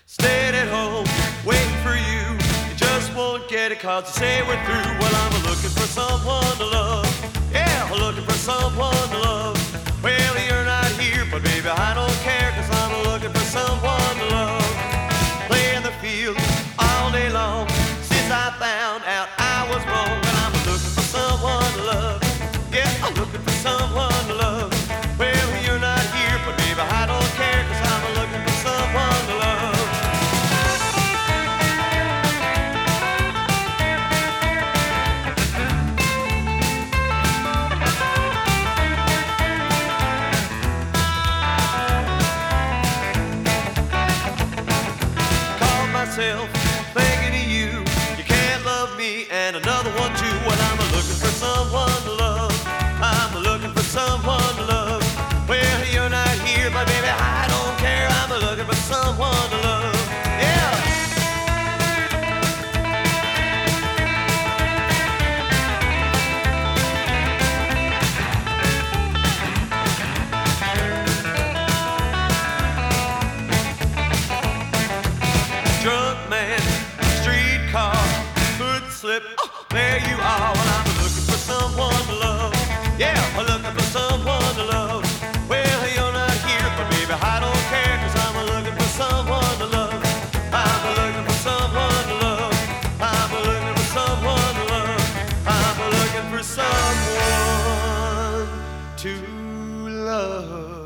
Stayed at home, waiting for you. You just won't get it 'cause you say we're through. Well, I'm looking for someone to love. Yeah, I'm looking for someone to love. Well, you're not here, but baby, I don't care 'cause I'm looking for someone to love. Play in the field all day long since I found out I was wrong. Well, I'm looking for someone to love. Yeah, I'm looking for someone to love. Well, you're not here, but baby, I don't care 'cause I'm looking for someone to love. Thinking of you, you can't love me, and another one too. Well, I'm looking for someone to love. I'm looking for someone to love. Well, you're not here, but baby, I don't care. I'm looking for someone to love. Yeah. Drunk man, streetcar, foot slip, oh, there you are. Well, I'm looking for someone to love. Yeah, I'm looking for someone to love. Well, you're not here, but baby, I don't care 'cause I'm looking for someone to love. I'm looking for someone to love. I'm looking for someone to love. I'm looking for someone to love.